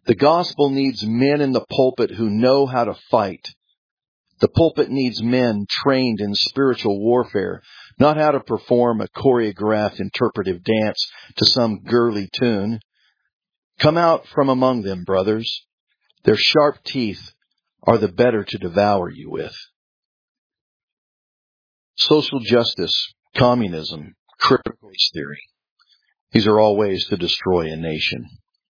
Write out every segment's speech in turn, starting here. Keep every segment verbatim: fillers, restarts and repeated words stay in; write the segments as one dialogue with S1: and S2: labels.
S1: The gospel needs men in the pulpit who know how to fight. The pulpit needs men trained in spiritual warfare, not how to perform a choreographed interpretive dance to some girly tune. Come out from among them, brothers. Their sharp teeth are the better to devour you with. Social justice, communism, critical race theory. These are all ways to destroy a nation.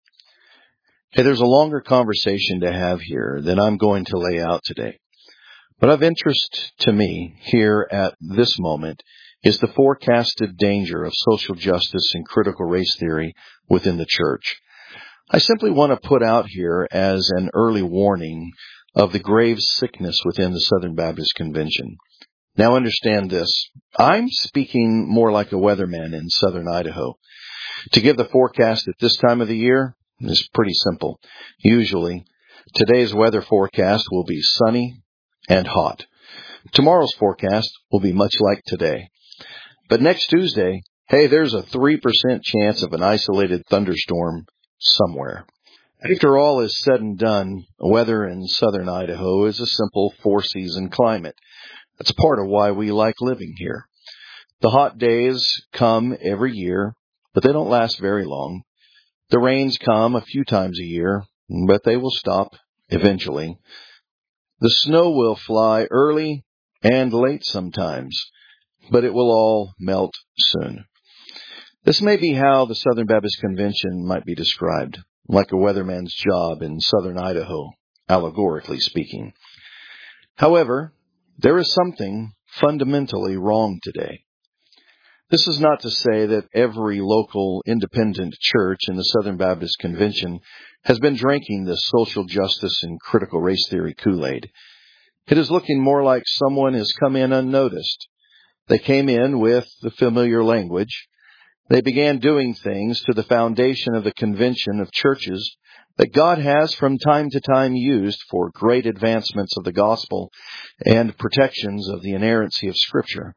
S1: Hey, there's a longer conversation to have here than I'm going to lay out today. But of interest to me here at this moment is the forecasted danger of social justice and critical race theory within the church. I simply want to put out here as an early warning of the grave sickness within the Southern Baptist Convention. Now understand this. I'm speaking more like a weatherman in southern Idaho. To give the forecast at this time of the year is pretty simple. Usually, today's weather forecast will be sunny and hot. Tomorrow's forecast will be much like today. But next Tuesday, hey, there's a three percent chance of an isolated thunderstorm somewhere. After all is said and done, weather in southern Idaho is a simple four-season climate. That's part of why we like living here. The hot days come every year, but they don't last very long. The rains come a few times a year, but they will stop eventually. The snow will fly early and late sometimes, but it will all melt soon. This may be how the Southern Baptist Convention might be described, like a weatherman's job in southern Idaho, allegorically speaking. However, there is something fundamentally wrong today. This is not to say that every local independent church in the Southern Baptist Convention has been drinking this social justice and critical race theory Kool-Aid. It is looking more like someone has come in unnoticed. They came in with the familiar language. They began doing things to the foundation of the convention of churches that God has from time to time used for great advancements of the gospel and protections of the inerrancy of Scripture.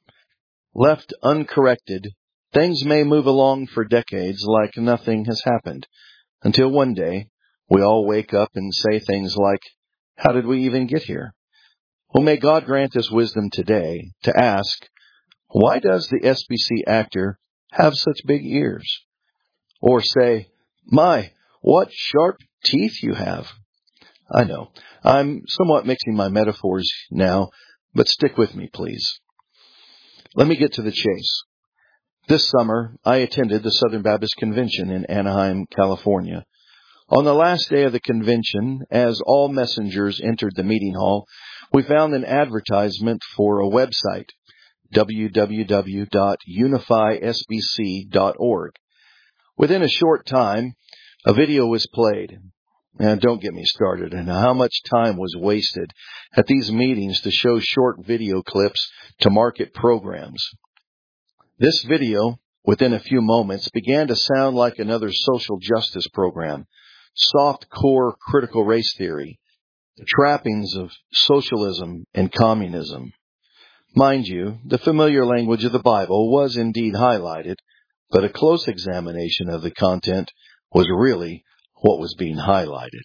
S1: Left uncorrected, things may move along for decades like nothing has happened, until one day we all wake up and say things like, how did we even get here? Well, may God grant us wisdom today to ask, why does the S B C actor have such big ears? Or say, my, what sharp teeth you have. I know, I'm somewhat mixing my metaphors now, but stick with me, please. Let me get to the chase. This summer, I attended the Southern Baptist Convention in Anaheim, California. On the last day of the convention, as all messengers entered the meeting hall, we found an advertisement for a website, w w w dot unify s b c dot org. Within a short time, a video was played. And don't get me started on how much time was wasted at these meetings to show short video clips to market programs. This video, within a few moments, began to sound like another social justice program, soft core critical race theory, the trappings of socialism and communism. Mind you, the familiar language of the Bible was indeed highlighted, but a close examination of the content was really what was being highlighted.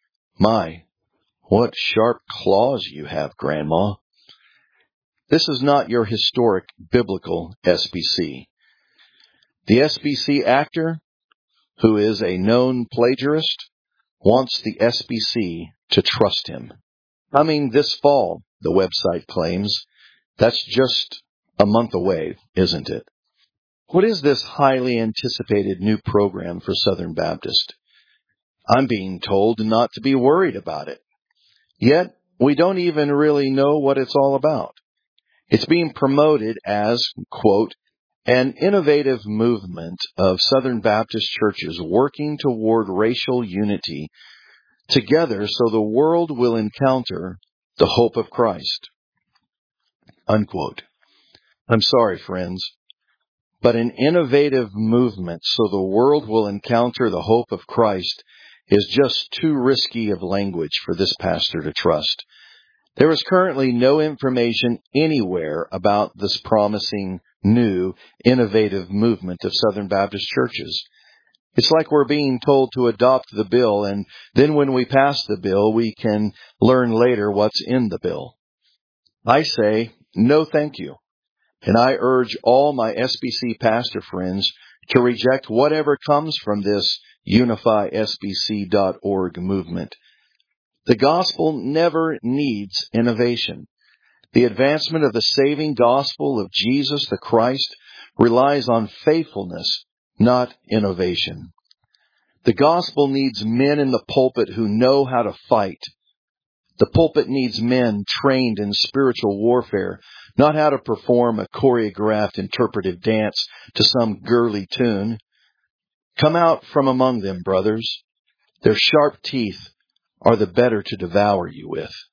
S1: My, what sharp claws you have, Grandma. This is not your historic biblical S B C. The S B C actor, who is a known plagiarist, wants the S B C to trust him. Coming this fall, the website claims. That's just a month away, isn't it? What is this highly anticipated new program for Southern Baptist? I'm being told not to be worried about it. Yet, we don't even really know what it's all about. It's being promoted as, quote, an innovative movement of Southern Baptist churches working toward racial unity together so the world will encounter the hope of Christ, unquote. I'm sorry, friends, but an innovative movement so the world will encounter the hope of Christ is just too risky of language for this pastor to trust. There is currently no information anywhere about this promising, new, innovative movement of Southern Baptist churches. It's like we're being told to adopt the bill, and then when we pass the bill, we can learn later what's in the bill. I say, no thank you. And I urge all my S B C pastor friends to reject whatever comes from this unify S B C dot org movement. The gospel never needs innovation. The advancement of the saving gospel of Jesus the Christ relies on faithfulness, not innovation. The gospel needs men in the pulpit who know how to fight. The pulpit needs men trained in spiritual warfare, not how to perform a choreographed interpretive dance to some girly tune. Come out from among them, brothers. Their sharp teeth are the better to devour you with.